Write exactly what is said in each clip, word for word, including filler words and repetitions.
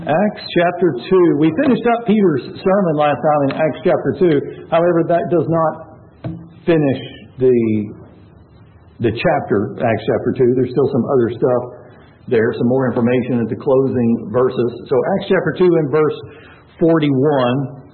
Acts chapter two. We finished up Peter's sermon last time in Acts chapter two. However, that does not finish the the chapter, Acts chapter two. There's still some other stuff there, some more information at the closing verses. So Acts chapter two and verse forty-one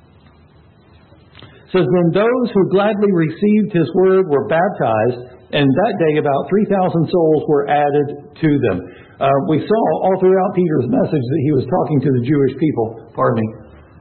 says, "Then those who gladly received His word were baptized, and that day about three thousand souls were added to them." Uh, we saw all throughout Peter's message that he was talking to the Jewish people. Pardon me.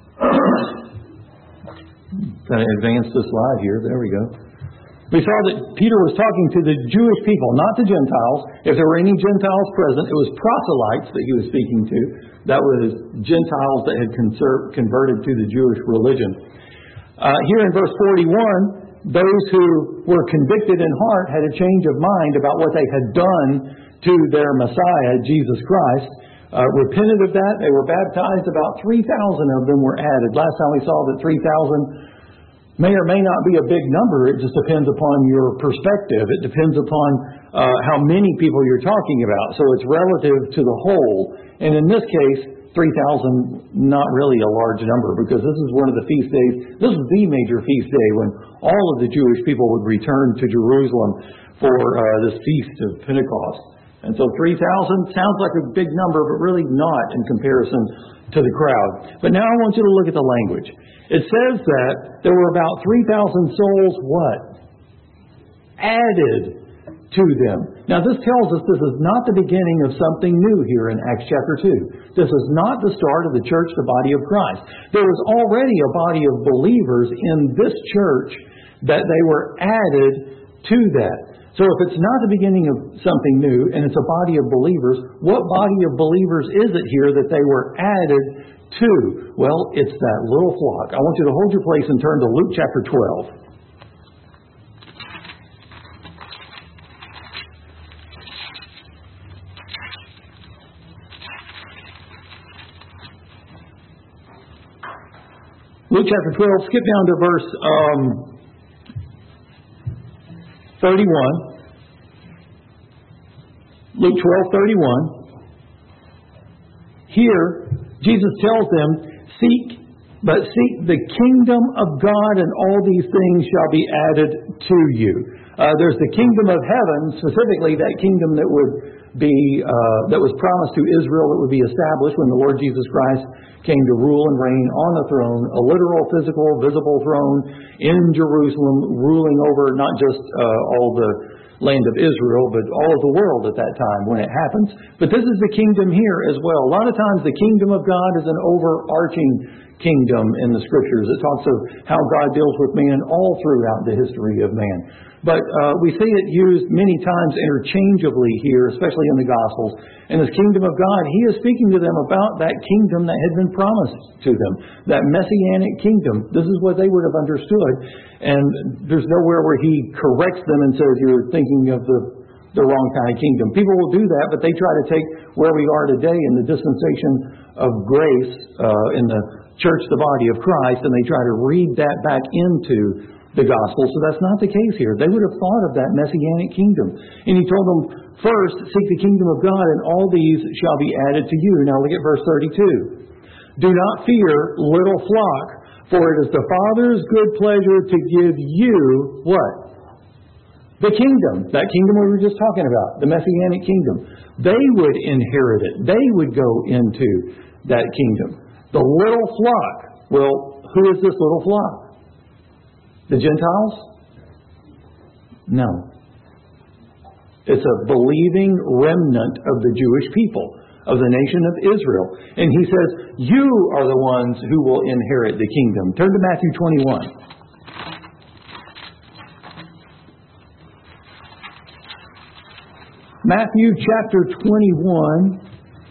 Kind of advance the slide here. There we go. We saw that Peter was talking to the Jewish people, not the Gentiles. If there were any Gentiles present, it was proselytes that he was speaking to. That was Gentiles that had conser- converted to the Jewish religion. Uh, here in verse forty-one, those who were convicted in heart had a change of mind about what they had done to their Messiah, Jesus Christ, uh, repented of that. They were baptized. About three thousand of them were added. Last time we saw that three thousand may or may not be a big number. It just depends upon your perspective. It depends upon uh, how many people you're talking about. So it's relative to the whole. And in this case, three thousand, not really a large number, because this is one of the feast days. This is the major feast day when all of the Jewish people would return to Jerusalem for uh, this feast of Pentecost. And so three thousand sounds like a big number, but really not in comparison to the crowd. But now I want you to look at the language. It says that there were about three thousand souls, what? Added to them. Now this tells us this is not the beginning of something new here in Acts chapter two. This is not the start of the church, the body of Christ. There was already a body of believers in this church that they were added to that. So if it's not the beginning of something new and it's a body of believers, what body of believers is it here that they were added to? Well, it's that little flock. I want you to hold your place and turn to Luke chapter twelve. Luke chapter twelve, skip down to verse um, thirty-one. Luke twelve, thirty-one. Here, Jesus tells them, Seek, but seek the kingdom of God, and all these things shall be added to you. Uh, there's the kingdom of heaven, specifically that kingdom that would be uh, that was promised to Israel, that would be established when the Lord Jesus Christ came to rule and reign on the throne, a literal, physical, visible throne in Jerusalem, ruling over not just uh, all the land of Israel, but all of the world at that time when it happens. But this is the kingdom here as well. A lot of times the kingdom of God is an overarching kingdom in the Scriptures. It talks of how God deals with man all throughout the history of man. But uh, we see it used many times interchangeably here, especially in the Gospels. In this kingdom of God, He is speaking to them about that kingdom that had been promised to them, that messianic kingdom. This is what they would have understood. And there's nowhere where He corrects them and says, you're thinking of the, the wrong kind of kingdom. People will do that, but they try to take where we are today in the dispensation of grace uh, in the church, the body of Christ, and they try to read that back into the gospel. So that's not the case here. They would have thought of that messianic kingdom. And He told them, first, seek the kingdom of God, and all these shall be added to you. Now look at verse thirty-two. Do not fear, little flock, for it is the Father's good pleasure to give you, what? The kingdom. That kingdom we were just talking about. The messianic kingdom. They would inherit it. They would go into that kingdom. The little flock. Well, who is this little flock? The Gentiles? No. It's a believing remnant of the Jewish people, of the nation of Israel. And He says, you are the ones who will inherit the kingdom. Turn to Matthew twenty-one. Matthew chapter twenty-one.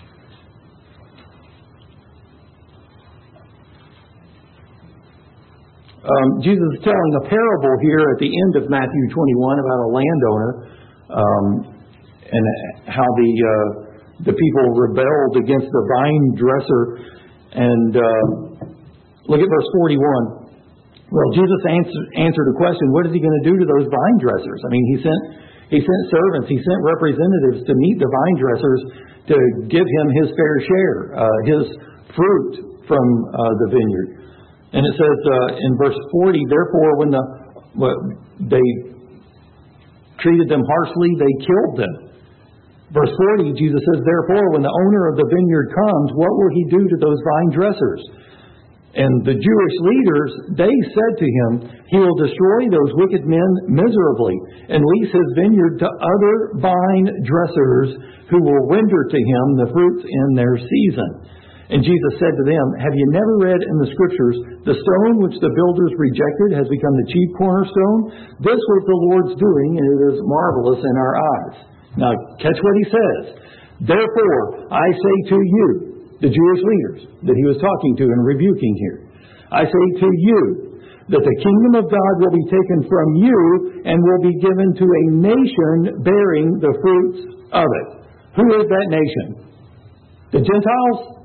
Um, Jesus is telling a parable here at the end of Matthew twenty-one about a landowner um, and how the uh, the people rebelled against the vine dresser. And uh, look at verse forty-one. Well, Jesus answered, answered a question. What is He going to do to those vine dressers? I mean, He sent He sent servants. He sent representatives to meet the vine dressers to give him his fair share, uh, his fruit from uh, the vineyard. And it says uh, in verse forty, therefore, when the well, they treated them harshly, they killed them. Verse forty, Jesus says, therefore, when the owner of the vineyard comes, what will he do to those vine dressers? And the Jewish leaders, they said to him, he will destroy those wicked men miserably and lease his vineyard to other vine dressers who will render to him the fruits in their season. And Jesus said to them, have you never read in the Scriptures, the stone which the builders rejected has become the chief cornerstone? This was the Lord's doing, and it is marvelous in our eyes. Now, catch what he says. Therefore, I say to you, the Jewish leaders that he was talking to and rebuking here, I say to you that the kingdom of God will be taken from you and will be given to a nation bearing the fruits of it. Who is that nation? The Gentiles?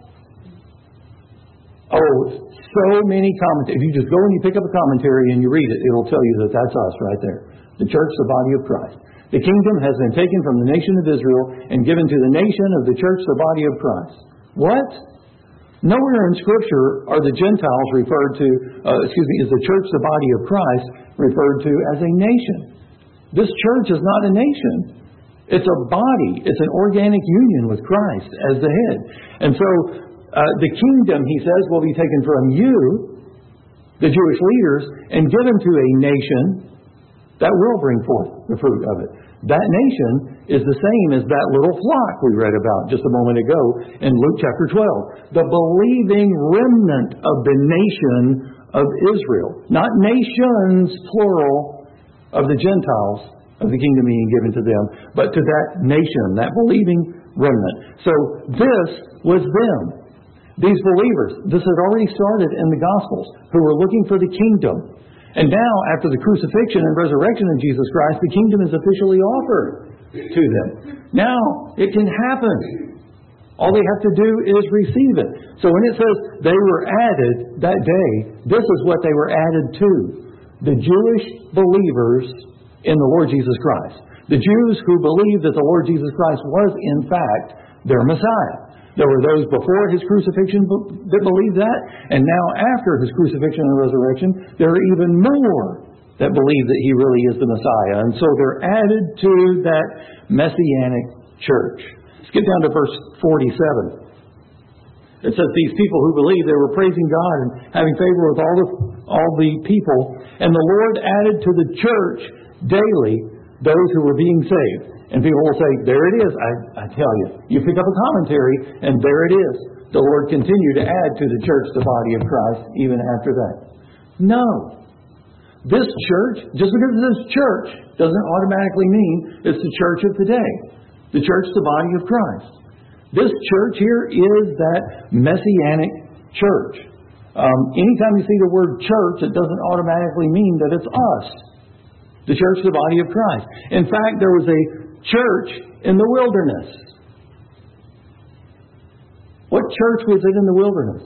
Oh, so many commentaries. If you just go and you pick up a commentary and you read it, it'll tell you that that's us right there. The church, the body of Christ. The kingdom has been taken from the nation of Israel and given to the nation of the church, the body of Christ. What? Nowhere in Scripture are the Gentiles referred to, uh, excuse me, is the church, the body of Christ, referred to as a nation. This church is not a nation. It's a body. It's an organic union with Christ as the head. And so uh, the kingdom, he says, will be taken from you, the Jewish leaders, and given to a nation that will bring forth the fruit of it. That nation is the same as that little flock we read about just a moment ago in Luke chapter twelve. The believing remnant of the nation of Israel. Not nations, plural, of the Gentiles, of the kingdom being given to them, but to that nation, that believing remnant. So this was them. These believers, this had already started in the Gospels, who were looking for the kingdom. And now, after the crucifixion and resurrection of Jesus Christ, the kingdom is officially offered to them. Now, it can happen. All they have to do is receive it. So when it says they were added that day, this is what they were added to. The Jewish believers in the Lord Jesus Christ. The Jews who believed that the Lord Jesus Christ was, in fact, their Messiah. There were those before His crucifixion that believed that, and now after His crucifixion and resurrection, there are even more that believe that He really is the Messiah. And so they're added to that Messianic church. Skip down to verse forty-seven. It says these people who believed, they were praising God and having favor with all the, all the people. And the Lord added to the church daily those who were being saved. And people will say, there it is. I, I tell you, you pick up a commentary, and there it is. The Lord continued to add to the church the body of Christ even after that. No. This church, just because it's this church, doesn't automatically mean it's the church of today. The church, the body of Christ. This church here is that Messianic church. Um, anytime you see the word church, it doesn't automatically mean that it's us. The church, the body of Christ. In fact, there was a church in the wilderness. What church was it in the wilderness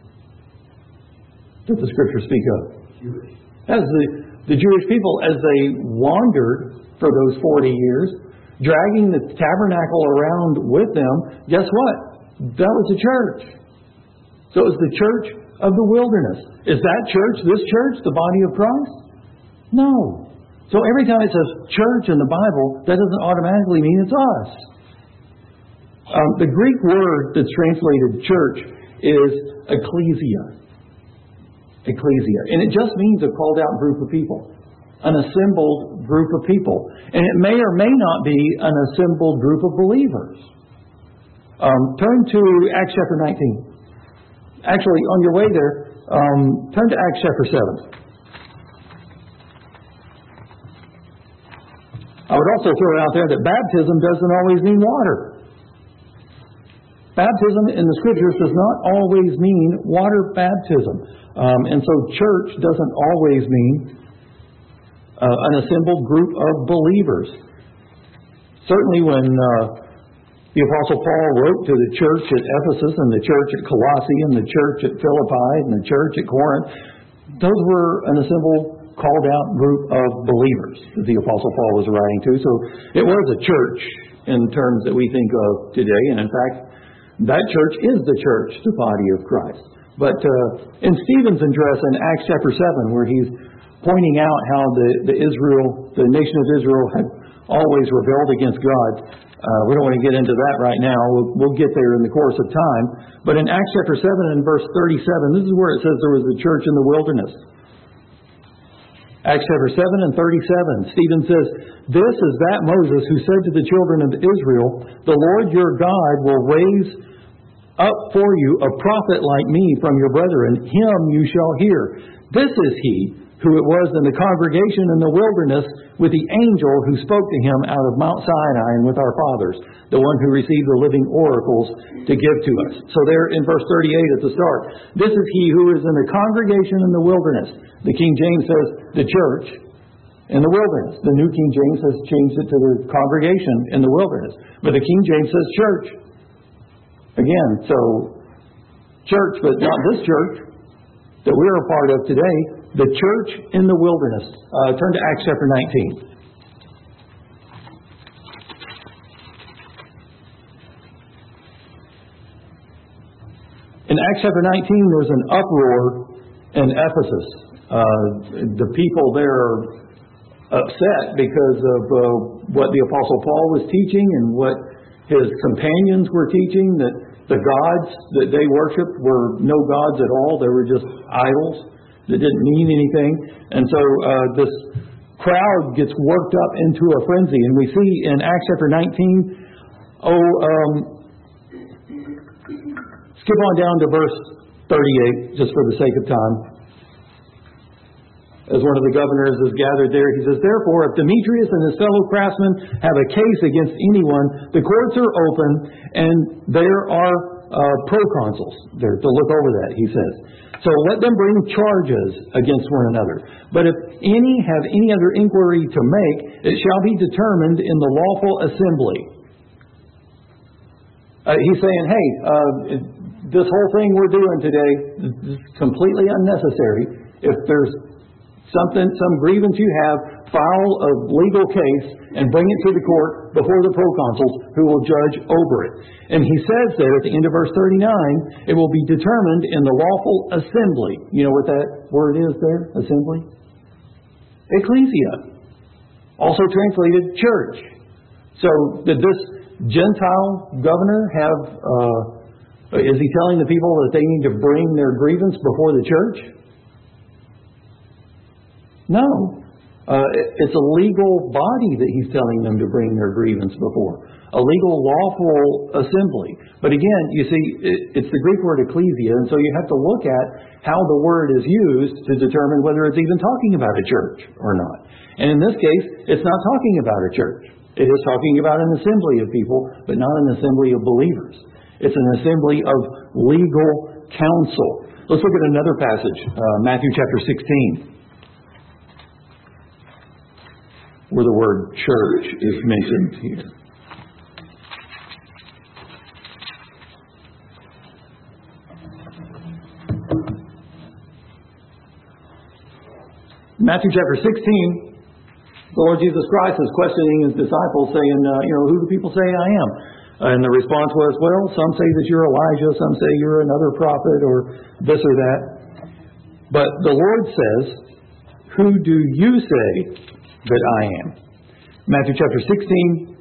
that the Scriptures speak of? Jewish. As the, the Jewish people, as they wandered for those forty years, dragging the tabernacle around with them, guess what? That was a church. So it was the church of the wilderness. Is that church, this church, the body of Christ? No. So every time it says church in the Bible, that doesn't automatically mean it's us. Um, the Greek word that's translated church is ecclesia. Ecclesia. And it just means a called out group of people. An assembled group of people. And it may or may not be an assembled group of believers. Um, turn to Acts chapter nineteen. Actually, on your way there, um, turn to Acts chapter seven. I would also throw out there that baptism doesn't always mean water. Baptism in the Scriptures does not always mean water baptism. Um, and so church doesn't always mean uh, an assembled group of believers. Certainly when uh, the Apostle Paul wrote to the church at Ephesus and the church at Colossae and the church at Philippi and the church at Corinth, those were an assembled called out group of believers that the Apostle Paul was writing to. So it was a church in terms that we think of today. And in fact, that church is the church, the body of Christ. But uh, in Stephen's address in Acts chapter seven, where he's pointing out how the, the Israel, the nation of Israel had always rebelled against God, uh, we don't want to get into that right now. We'll, we'll get there in the course of time. But in Acts chapter seven and verse thirty-seven, this is where it says there was a church in the wilderness. Acts chapter seven and thirty-seven, Stephen says, "This is that Moses who said to the children of Israel, the Lord your God will raise up for you a prophet like me from your brethren. Him you shall hear. This is he who it was in the congregation in the wilderness with the angel who spoke to him out of Mount Sinai and with our fathers, the one who received the living oracles to give to us." So there in verse thirty-eight at the start, this is he who is in the congregation in the wilderness. The King James says the church in the wilderness. The New King James has changed it to the congregation in the wilderness. But the King James says church. Again, so church, but not this church that we're a part of today. The church in the wilderness. Uh, turn to Acts chapter nineteen. In Acts chapter nineteen, there's an uproar in Ephesus. Uh, the people there are upset because of uh, what the Apostle Paul was teaching and what his companions were teaching, that the gods that they worshipped were no gods at all. They were just idols that didn't mean anything. And so uh, this crowd gets worked up into a frenzy. And we see in Acts chapter nineteen, oh, um, skip on down to verse thirty-eight, just for the sake of time. As one of the governors is gathered there, he says, "Therefore, if Demetrius and his fellow craftsmen have a case against anyone, the courts are open, and there are uh, proconsuls there to look over that," he says. "So let them bring charges against one another. But if any have any other inquiry to make, it shall be determined in the lawful assembly." Uh, he's saying, hey, uh, this whole thing we're doing today is completely unnecessary. If there's something, some grievance you have, file a legal case and bring it to the court before the proconsuls who will judge over it. And he says there at the end of verse thirty-nine, it will be determined in the lawful assembly. You know what that word is there? Assembly? Ecclesia. Also translated church. So did this Gentile governor have, uh, is he telling the people that they need to bring their grievance before the church? No. Uh, it's a legal body that he's telling them to bring their grievance before. A legal, lawful assembly. But again, you see, it, it's the Greek word ecclesia, and so you have to look at how the word is used to determine whether it's even talking about a church or not. And in this case, it's not talking about a church. It is talking about an assembly of people, but not an assembly of believers. It's an assembly of legal counsel. Let's look at another passage, uh, Matthew chapter sixteen. Where the word church is mentioned here. Matthew chapter sixteen, the Lord Jesus Christ is questioning his disciples, saying, uh, you know, who do people say I am? Uh, and the response was, well, some say that you're Elijah, some say you're another prophet, or this or that. But the Lord says, who do you say that I am? Matthew chapter sixteen,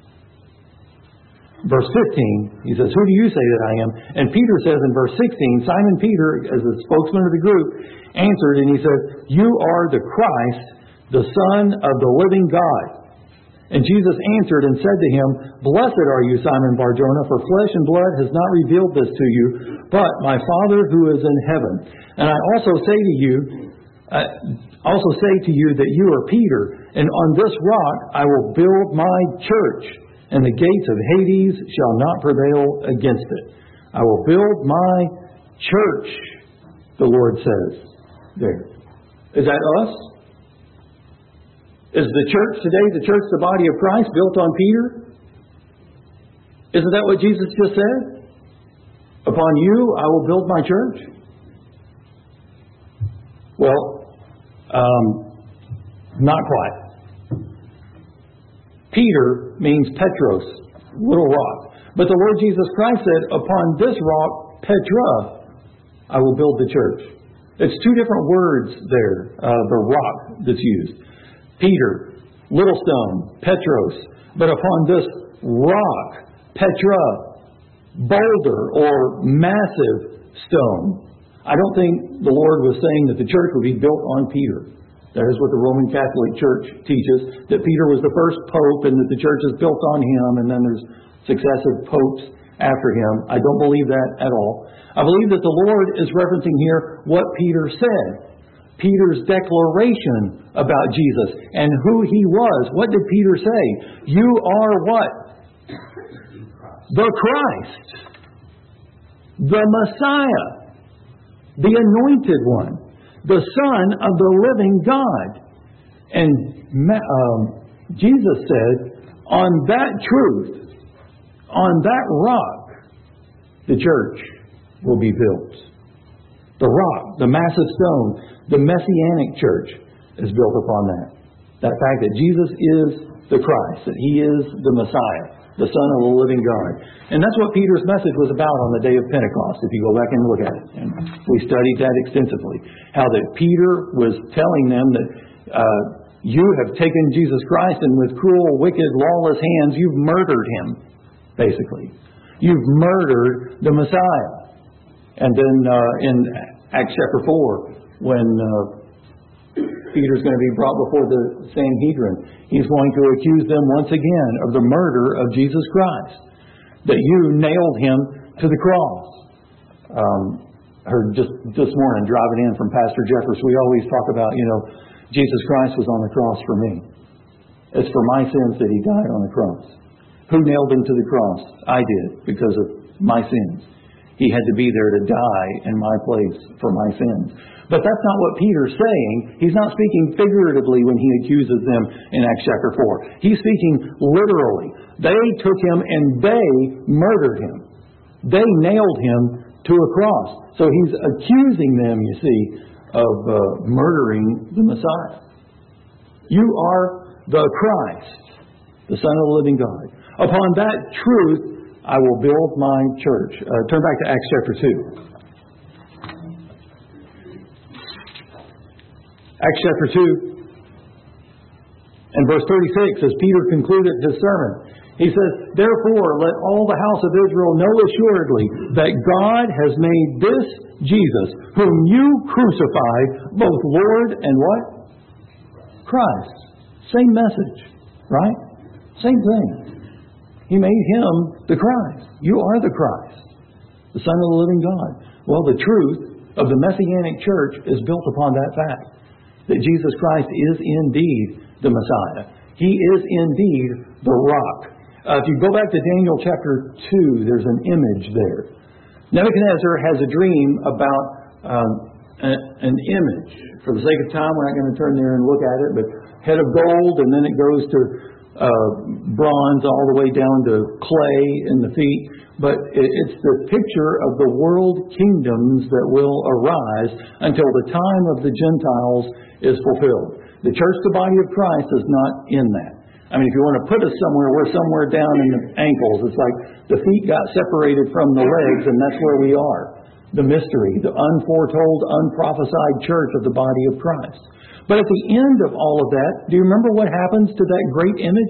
verse fifteen, he says, who do you say that I am? And Peter says in verse sixteen, Simon Peter, as the spokesman of the group, answered and he said, you are the Christ, the Son of the living God. And Jesus answered and said to him, blessed are you, Simon Bar-Jonah, for flesh and blood has not revealed this to you, but my Father who is in heaven. And I also say to you, uh, also say to you that you are Peter, and on this rock I will build my church, and the gates of Hades shall not prevail against it. I will build my church, the Lord says there. Is that us? Is the church today, the church, the body of Christ, built on Peter? Isn't that what Jesus just said? Upon you I will build my church. Well, Um, not quite. Peter means Petros, little rock. But the Lord Jesus Christ said, upon this rock, Petra, I will build the church. It's two different words there, uh, the rock that's used. Peter, little stone, Petros. But upon this rock, Petra, boulder or massive stone. I don't think the Lord was saying that the church would be built on Peter. That is what the Roman Catholic Church teaches, that Peter was the first pope and that the church is built on him, and then there's successive popes after him. I don't believe that at all. I believe that the Lord is referencing here what Peter said. Peter's declaration about Jesus and who he was. What did Peter say? You are what? The Christ. The Messiah. The Anointed One. The Son of the living God. And um, Jesus said, on that truth, on that rock, the church will be built. The rock, the massive stone, the Messianic church is built upon that. That fact that Jesus is the Christ, that He is the Messiah, the Son of the living God. And that's what Peter's message was about on the day of Pentecost, if you go back and look at it. And we studied that extensively. How that Peter was telling them that uh, you have taken Jesus Christ and with cruel, wicked, lawless hands, you've murdered Him, basically. You've murdered the Messiah. And then uh, in Acts chapter four, when uh, Peter's going to be brought before the Sanhedrin, he's going to accuse them once again of the murder of Jesus Christ. That you nailed Him to the cross. Um, I heard just this morning driving in from Pastor Jeffers, we always talk about, you know, Jesus Christ was on the cross for me. It's for my sins that He died on the cross. Who nailed Him to the cross? I did, because of my sins. He had to be there to die in my place for my sins. But that's not what Peter's saying. He's not speaking figuratively when he accuses them in Acts chapter four. He's speaking literally. They took Him and they murdered Him. They nailed Him to a cross. So he's accusing them, you see, of uh, murdering the Messiah. You are the Christ, the Son of the living God. Upon that truth, I will build my church. Uh, turn back to Acts chapter two. Acts chapter two and verse thirty-six, as Peter concluded his sermon, he says, therefore, let all the house of Israel know assuredly that God has made this Jesus, whom you crucified, both Lord and what? Christ. Same message, right? Same thing. He made Him the Christ. You are the Christ, the Son of the living God. Well, the truth of the Messianic church is built upon that fact, that Jesus Christ is indeed the Messiah. He is indeed the rock. Uh, if you go back to Daniel chapter two, there's an image there. Nebuchadnezzar has a dream about um, a, an image. For the sake of time, we're not going to turn there and look at it, but head of gold, and then it goes to Uh, bronze all the way down to clay in the feet. But it, it's the picture of the world kingdoms that will arise until the time of the Gentiles is fulfilled. The church, the body of Christ, is not in that. I mean, if you want to put us somewhere, we're somewhere down in the ankles. It's like the feet got separated from the legs, and that's where we are. The mystery, the unforetold, unprophesied church of the body of Christ. But at the end of all of that, do you remember what happens to that great image?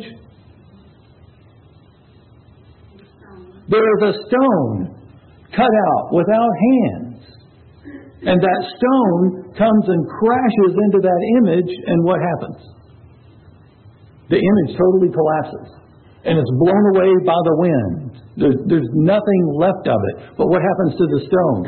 There is a stone cut out without hands. And that stone comes and crashes into that image, and what happens? The image totally collapses. And it's blown away by the wind. There's, there's nothing left of it. But what happens to the stone?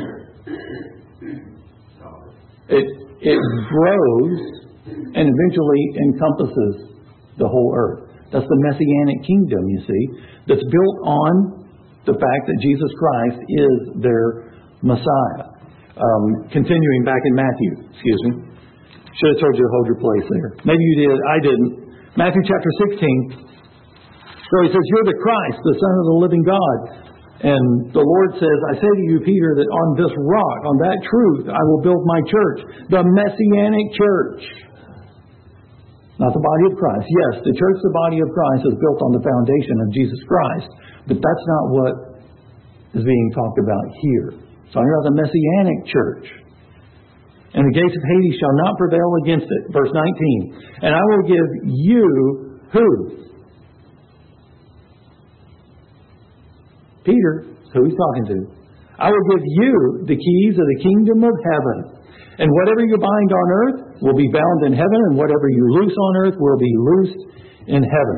It, it grows and eventually encompasses the whole earth. That's the Messianic kingdom, you see, that's built on the fact that Jesus Christ is their Messiah. Um, continuing back in Matthew, excuse me. Should have told you to hold your place there. Maybe you did, I didn't. Matthew chapter sixteen. So he says, you're the Christ, the Son of the living God. And the Lord says, I say to you, Peter, that on this rock, on that truth, I will build my church, the Messianic church. Not the body of Christ. Yes, the church, the body of Christ, is built on the foundation of Jesus Christ. But that's not what is being talked about here. It's talking about the Messianic church. And the gates of Hades shall not prevail against it. Verse nineteen. And I will give you, who? Peter, who he's talking to. I will give you the keys of the kingdom of heaven. And whatever you bind on earth will be bound in heaven, and whatever you loose on earth will be loosed in heaven.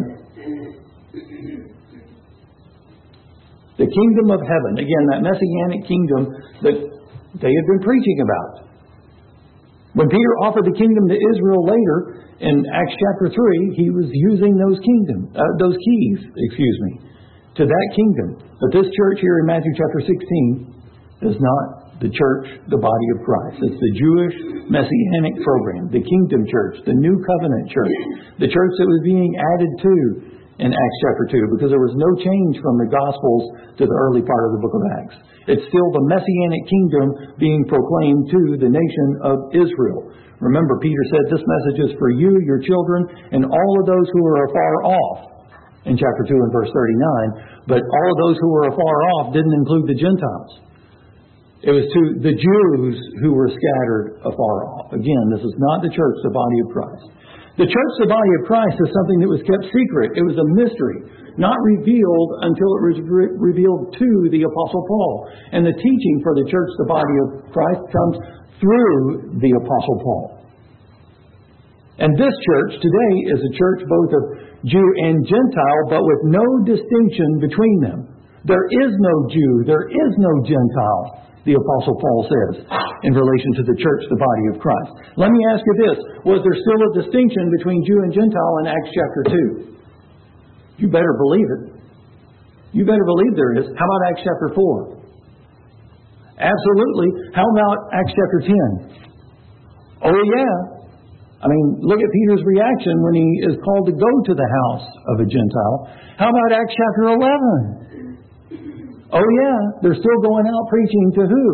The kingdom of heaven. Again, that Messianic kingdom that they had been preaching about. When Peter offered the kingdom to Israel later, in Acts chapter three, he was using those kingdom, uh, those keys, excuse me, to that kingdom. But this church here in Matthew chapter sixteen is not the church, the body of Christ. It's the Jewish Messianic program, the kingdom church, the new covenant church, the church that was being added to in Acts chapter two, because there was no change from the Gospels to the early part of the book of Acts. It's still the Messianic kingdom being proclaimed to the nation of Israel. Remember, Peter said, this message is for you, your children, and all of those who are afar off, in chapter two and verse thirty-nine. But all of those who were afar off didn't include the Gentiles. It was to the Jews who were scattered afar off. Again, this is not the church, the body of Christ. The church, the body of Christ, is something that was kept secret. It was a mystery, not revealed until it was re- revealed to the Apostle Paul. And the teaching for the church, the body of Christ, comes through the Apostle Paul. And this church today is a church both of Jew and Gentile, but with no distinction between them. There is no Jew, there is no Gentile, the Apostle Paul says, in relation to the church, the body of Christ. Let me ask you this. Was there still a distinction between Jew and Gentile in Acts chapter two? You better believe it. You better believe there is. How about Acts chapter four? Absolutely. How about Acts chapter ten? Oh yeah. I mean, look at Peter's reaction when he is called to go to the house of a Gentile. How about Acts chapter eleven? Oh yeah, they're still going out preaching to who?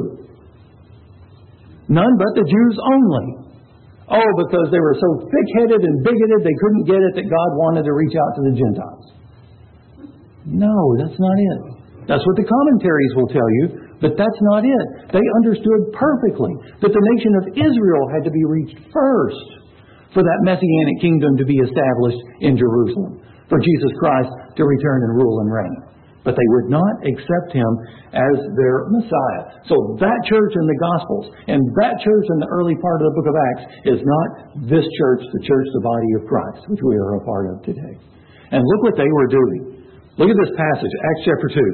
None but the Jews only. Oh, because they were so thick-headed and bigoted they couldn't get it that God wanted to reach out to the Gentiles. No, that's not it. That's what the commentaries will tell you, but that's not it. They understood perfectly that the nation of Israel had to be reached first for that Messianic kingdom to be established in Jerusalem, for Jesus Christ to return and rule and reign. But they would not accept Him as their Messiah. So that church in the Gospels and that church in the early part of the book of Acts is not this church, the church, the body of Christ, which we are a part of today. And look what they were doing. Look at this passage, Acts chapter two.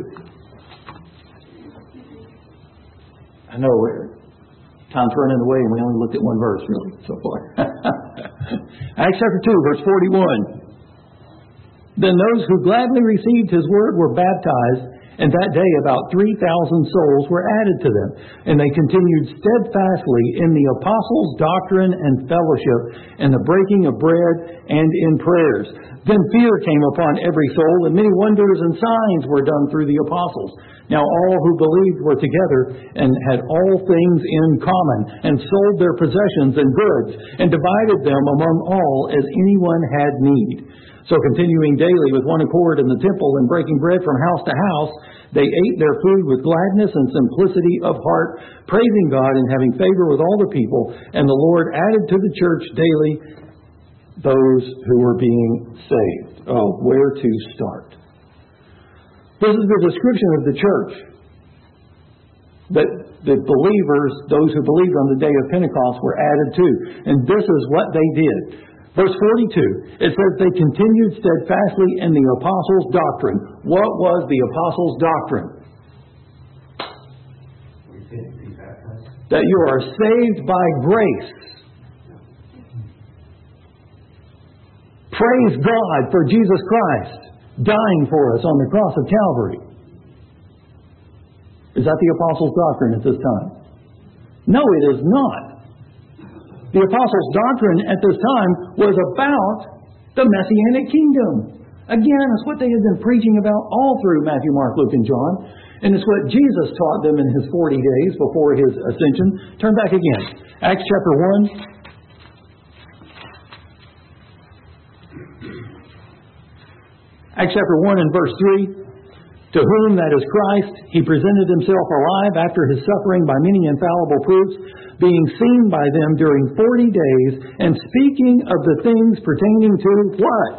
I know time's running away and we only looked at one verse really so far. Acts chapter two, verse forty-one. Then those who gladly received His word were baptized, and that day about three thousand souls were added to them. And they continued steadfastly in the apostles' doctrine and fellowship, and the breaking of bread, and in prayers. Then fear came upon every soul, and many wonders and signs were done through the apostles. Now all who believed were together, and had all things in common, and sold their possessions and goods, and divided them among all as anyone had need. So continuing daily with one accord in the temple and breaking bread from house to house, they ate their food with gladness and simplicity of heart, praising God and having favor with all the people. And the Lord added to the church daily those who were being saved. Oh, where to start? This is the description of the church that the believers, those who believed on the day of Pentecost, were added to. And this is what they did. Verse forty-two, it says they continued steadfastly in the apostles' doctrine. What was the apostles' doctrine? That you are saved by grace. Praise God for Jesus Christ dying for us on the cross of Calvary. Is that the apostles' doctrine at this time? No, it is not. The apostles' doctrine at this time was about the Messianic kingdom. Again, it's what they had been preaching about all through Matthew, Mark, Luke, and John. And it's what Jesus taught them in His forty days before His ascension. Turn back again. Acts chapter one. Acts chapter one and verse three. To whom, that is Christ, He presented Himself alive after His suffering by many infallible proofs, being seen by them during forty days, and speaking of the things pertaining to what?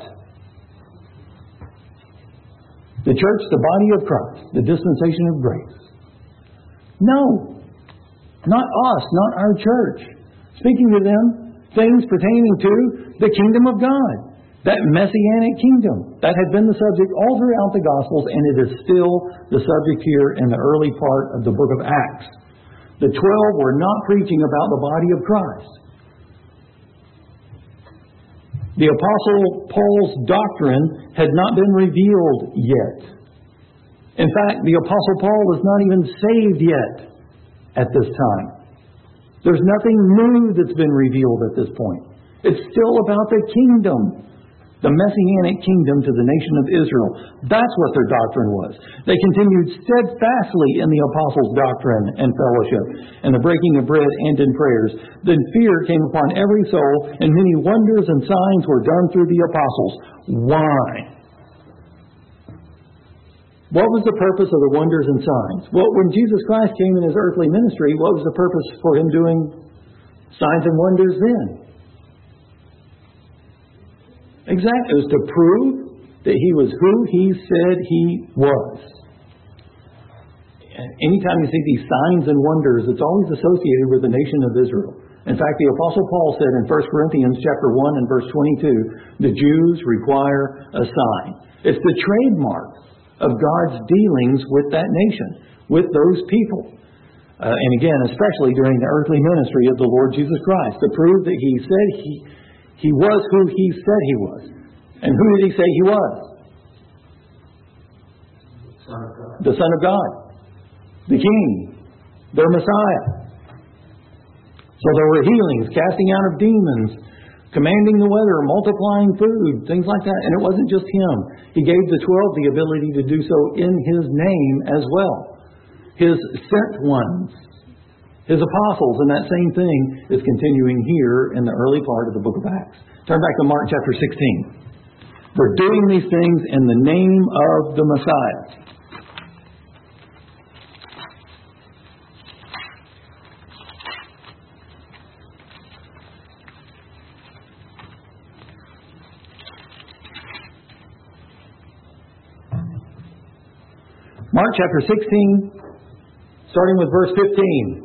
The church, the body of Christ, the dispensation of grace. No, not us, not our church. Speaking to them, things pertaining to the kingdom of God. That messianic kingdom. That had been the subject all throughout the Gospels, and it is still the subject here in the early part of the book of Acts. The twelve were not preaching about the body of Christ. The Apostle Paul's doctrine had not been revealed yet. In fact, the Apostle Paul is not even saved yet at this time. There's nothing new that's been revealed at this point. It's still about the kingdom. The Messianic kingdom to the nation of Israel. That's what their doctrine was. They continued steadfastly in the apostles' doctrine and fellowship, and the breaking of bread and in prayers. Then fear came upon every soul, and many wonders and signs were done through the apostles. Why? What was the purpose of the wonders and signs? Well, when Jesus Christ came in His earthly ministry, what was the purpose for Him doing signs and wonders then? Exactly. It was to prove that He was who He said He was. And anytime you see these signs and wonders, it's always associated with the nation of Israel. In fact, the Apostle Paul said in First Corinthians chapter one and verse twenty-two, the Jews require a sign. It's the trademark of God's dealings with that nation, with those people. Uh, and again, especially during the earthly ministry of the Lord Jesus Christ, to prove that He said He He was who He said He was. And who did He say He was? Son of God. The Son of God. The King. Their Messiah. So there were healings, casting out of demons, commanding the weather, multiplying food, things like that. And it wasn't just Him. He gave the twelve the ability to do so in His name as well. His sent ones. His apostles, and that same thing is continuing here in the early part of the book of Acts. Turn back to Mark chapter sixteen. We're doing these things in the name of the Messiah. Mark chapter sixteen, starting with verse fifteen.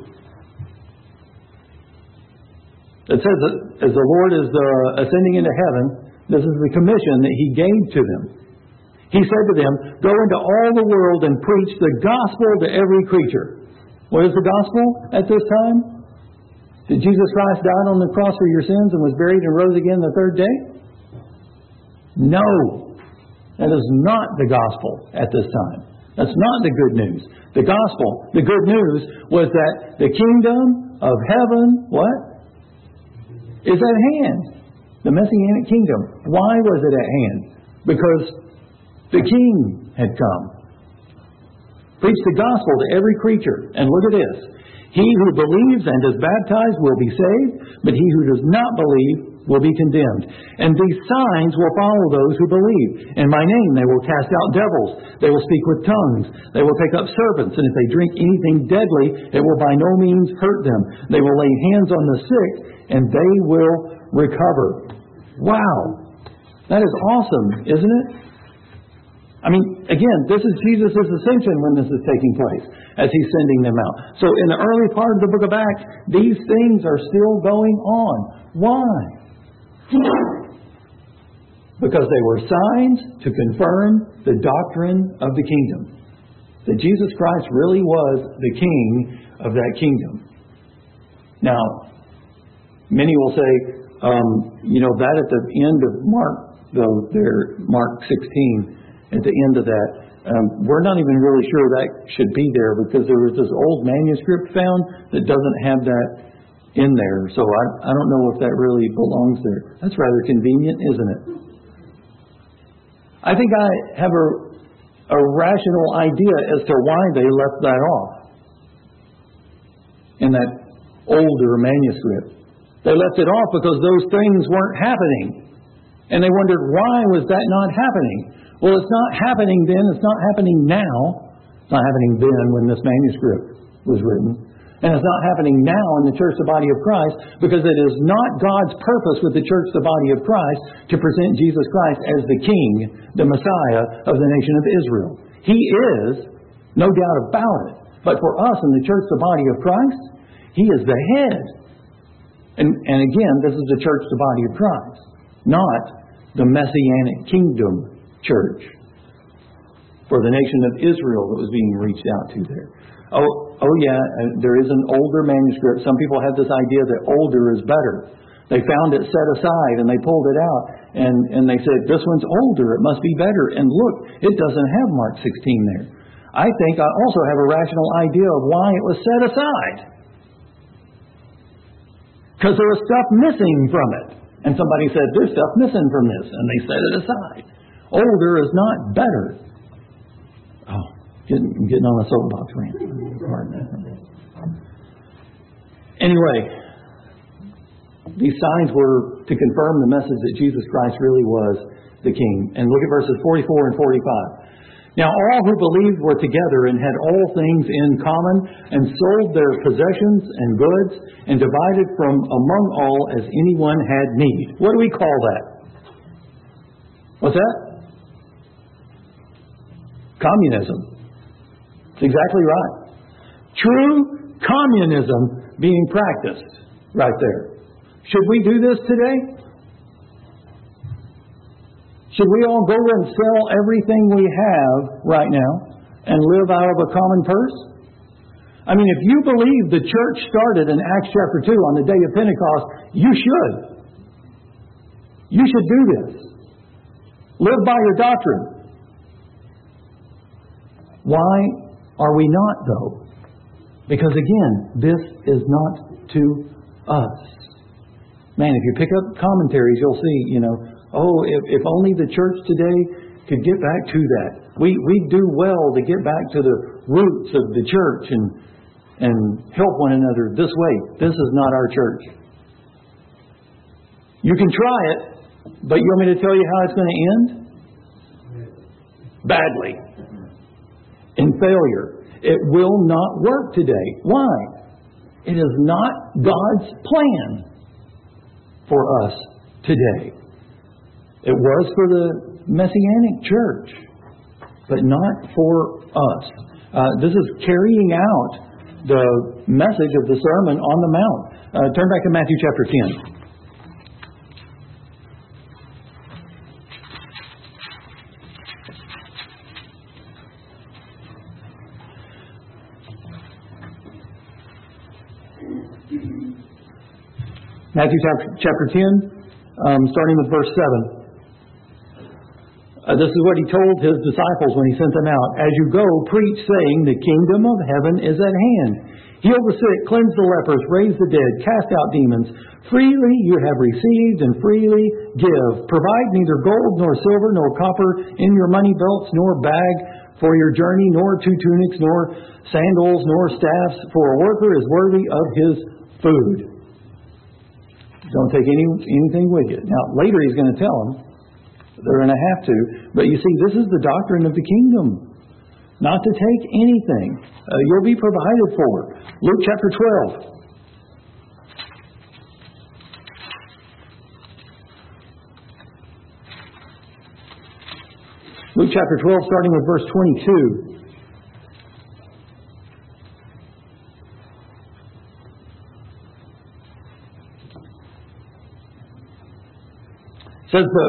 It says that as the Lord is uh, ascending into heaven, this is the commission that He gave to them. He said to them, go into all the world and preach the gospel to every creature. What is the gospel at this time? That Jesus Christ died on the cross for your sins and was buried and rose again the third day? No. That is not the gospel at this time. That's not the good news. The gospel, the good news was that the kingdom of heaven, what? Is at hand. The Messianic kingdom. Why was it at hand? Because the King had come. Preach the gospel to every creature. And look at this. He who believes and is baptized will be saved, but he who does not believe will be condemned. And these signs will follow those who believe. In my name they will cast out devils. They will speak with tongues. They will take up serpents. And if they drink anything deadly, it will by no means hurt them. They will lay hands on the sick, and they will recover. Wow. That is awesome, isn't it? I mean, again, this is Jesus' ascension when this is taking place, as He's sending them out. So in the early part of the book of Acts, these things are still going on. Why? Because they were signs to confirm the doctrine of the kingdom. That Jesus Christ really was the King of that kingdom. Now, many will say, um, you know, that at the end of Mark, though, there, Mark sixteen, at the end of that, um, we're not even really sure that should be there, because there was this old manuscript found that doesn't have that in there. So I, I don't know if that really belongs there. That's rather convenient, isn't it? I think I have a, a rational idea as to why they left that off in that older manuscript. They left it off because those things weren't happening. And they wondered, why was that not happening? Well, it's not happening then. It's not happening now. It's not happening then when this manuscript was written. And it's not happening now in the church, the body of Christ, because it is not God's purpose with the church, the body of Christ, to present Jesus Christ as the King, the Messiah of the nation of Israel. He is, no doubt about it. But for us in the church, the body of Christ, He is the head. And, and again, this is the church, the body of Christ, not the Messianic kingdom church for the nation of Israel that was being reached out to there. Oh, oh yeah, there is an older manuscript. Some people have this idea that older is better. They found it set aside and they pulled it out and, and they said, this one's older, it must be better. And look, it doesn't have Mark sixteen there. I think I also have a rational idea of why it was set aside. Because there was stuff missing from it. And somebody said, there's stuff missing from this. And they set it aside. Older is not better. Oh, getting, getting on a soapbox rant. Anyway, these signs were to confirm the message that Jesus Christ really was the King. And look at verses forty-four and forty-five. Now all who believed were together and had all things in common, and sold their possessions and goods, and divided from among all as anyone had need. What do we call that? What's that? Communism. That's exactly right. True communism being practiced right there. Should we do this today? Should we all go and sell everything we have right now and live out of a common purse? I mean, if you believe the church started in Acts chapter two on the day of Pentecost, you should. You should do this. Live by your doctrine. Why are we not, though? Because again, this is not to us. Man, if you pick up commentaries, you'll see, you know, oh, if, if only the church today could get back to that. We we do well to get back to the roots of the church and and help one another this way. This is not our church. You can try it, but you want me to tell you how it's going to end? Badly. In failure. It will not work today. Why? It is not God's plan for us today. It was for the Messianic church, but not for us. Uh, this is carrying out the message of the Sermon on the Mount. Uh, turn back to Matthew chapter ten. Matthew chapter ten, um, starting with verse seven. Uh, this is what He told His disciples when He sent them out. As you go, preach, saying, the kingdom of heaven is at hand. Heal the sick, cleanse the lepers, raise the dead, cast out demons. Freely you have received, and freely give. Provide neither gold, nor silver, nor copper in your money belts, nor bag for your journey, nor two tunics, nor sandals, nor staffs, for a worker is worthy of his food. Don't take any anything with you. Now, later He's going to tell them they're going to have to. But you see, this is the doctrine of the kingdom. Not to take anything. Uh, you'll be provided for. Luke chapter twelve. Luke chapter twelve, starting with verse twenty-two. Says the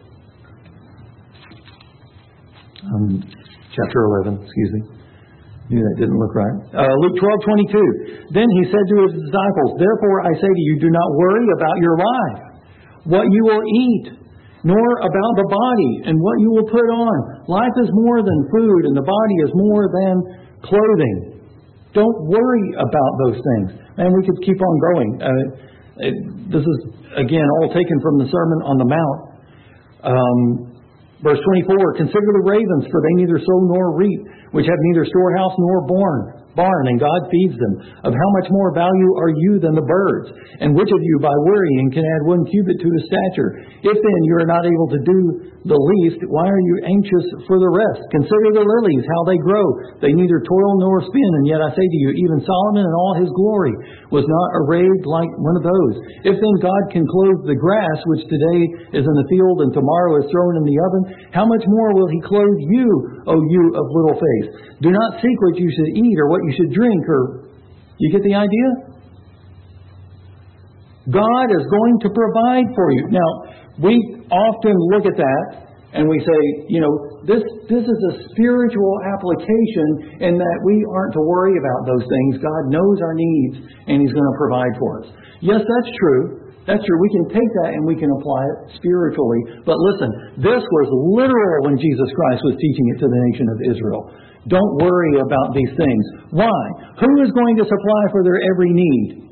um, chapter eleven, excuse me. Knew that didn't look right. Uh, Luke twelve twenty-two. Then He said to His disciples, therefore I say to you, do not worry about your life, what you will eat, nor about the body and what you will put on. Life is more than food, and the body is more than clothing. Don't worry about those things. And we could keep on going. Uh, it, this is, again, all taken from the Sermon on the Mount. Um, Verse twenty-four, consider the ravens, for they neither sow nor reap, which have neither storehouse nor barn, barn, and God feeds them. Of how much more value are you than the birds? And which of you by worrying can add one cubit to his stature? If then you are not able to do the least, why are you anxious for the rest? Consider the lilies, how they grow. They neither toil nor spin, and yet I say to you, even Solomon in all his glory was not arrayed like one of those. If then God can clothe the grass, which today is in the field and tomorrow is thrown in the oven, how much more will he clothe you, O you of little faith? Do not seek what you should eat or what you should drink, or you get the idea? God is going to provide for you. Now, we often look at that and we say, you know, this this is a spiritual application in that we aren't to worry about those things. God knows our needs and He's going to provide for us. Yes, that's true. That's true. We can take that and we can apply it spiritually. But listen, this was literal when Jesus Christ was teaching it to the nation of Israel. Don't worry about these things. Why? Who is going to supply for their every need?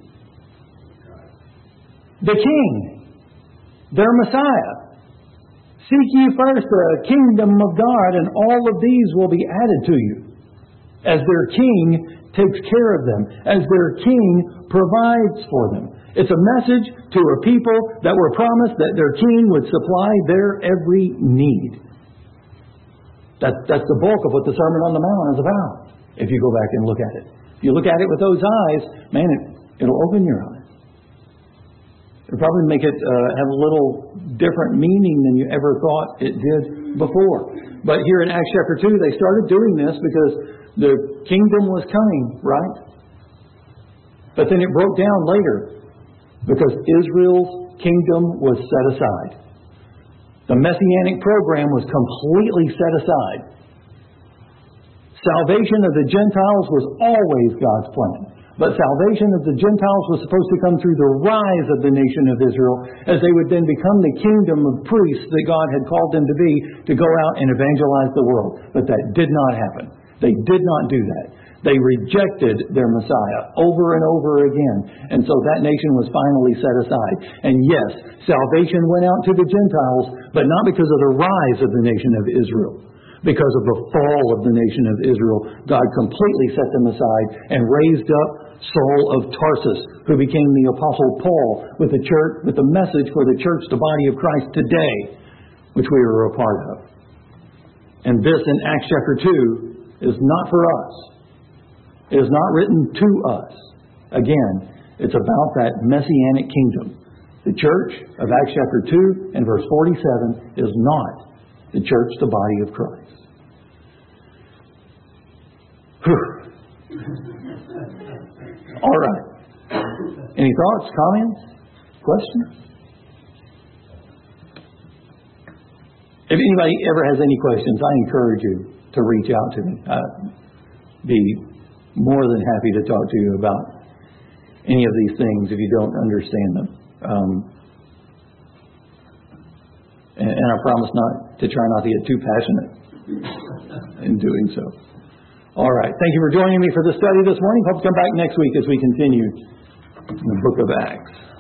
The King. Their Messiah. Seek ye first the kingdom of God, and all of these will be added to you. As their King takes care of them. As their King provides for them. It's a message to a people that were promised that their King would supply their every need. That, that's the bulk of what the Sermon on the Mount is about, if you go back and look at it. If you look at it with those eyes, man, it, it'll open your eyes. It'll probably make it uh, have a little different meaning than you ever thought it did before. But here in Acts chapter two, they started doing this because the kingdom was coming, right? But then it broke down later because Israel's kingdom was set aside. The Messianic program was completely set aside. Salvation of the Gentiles was always God's plan. But salvation of the Gentiles was supposed to come through the rise of the nation of Israel as they would then become the kingdom of priests that God had called them to be, to go out and evangelize the world. But that did not happen. They did not do that. They rejected their Messiah over and over again. And so that nation was finally set aside. And yes, salvation went out to the Gentiles, but not because of the rise of the nation of Israel. Because of the fall of the nation of Israel, God completely set them aside and raised up Saul of Tarsus, who became the Apostle Paul with the church, with the message for the church, the body of Christ today, which we are a part of. And this in Acts chapter two is not for us. It is not written to us. Again, it's about that Messianic kingdom. The church of Acts chapter two and verse forty-seven is not the church, the body of Christ. Whew. All right. Any thoughts, comments, questions? If anybody ever has any questions, I encourage you to reach out to me. I'd be more than happy to talk to you about any of these things if you don't understand them. Um, and, and I promise not to try not to get too passionate in doing so. All right. Thank you for joining me for the study this morning. Hope to come back next week as we continue in the book of Acts.